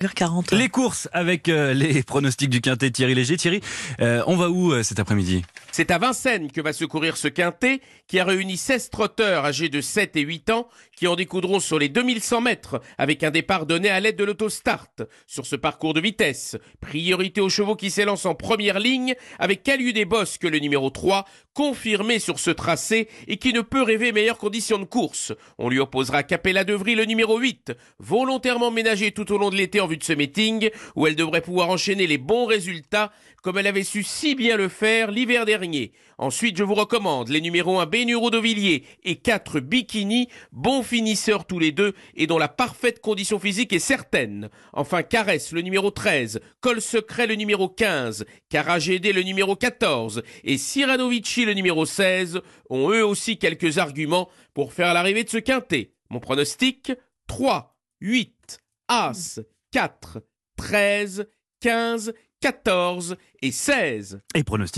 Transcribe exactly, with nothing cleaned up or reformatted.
quarante. Les courses avec euh, les pronostics du quintet Thierry Léger. Thierry, euh, on va où euh, cet après-midi ? C'est à Vincennes que va se courir ce quintet qui a réuni seize trotteurs âgés de sept et huit ans qui en découdront sur les deux mille cent mètres avec un départ donné à l'aide de l'autostart. Sur ce parcours de vitesse, priorité aux chevaux qui s'élancent en première ligne avec Caliu des Bosques, le numéro trois, confirmé sur ce tracé et qui ne peut rêver meilleures conditions de course. On lui opposera Capella Devry, le numéro huit, volontairement ménagé tout au long de l'été en vue de ce meeting où elle devrait pouvoir enchaîner les bons résultats comme elle avait su si bien le faire l'hiver dernier. Ensuite, je vous recommande les numéros un Bénuro d'Auvilliers et quatre Bikini, bons finisseurs tous les deux et dont la parfaite condition physique est certaine. Enfin, Caresse, le numéro treize, Col Secret, le numéro quinze, Caragédé, le numéro quatorze et Cyranovici, le numéro seize, ont eux aussi quelques arguments pour faire l'arrivée de ce quintet. Mon pronostic, trois, huit, As, quatre, treize, quinze, quatorze et seize. Et pronostic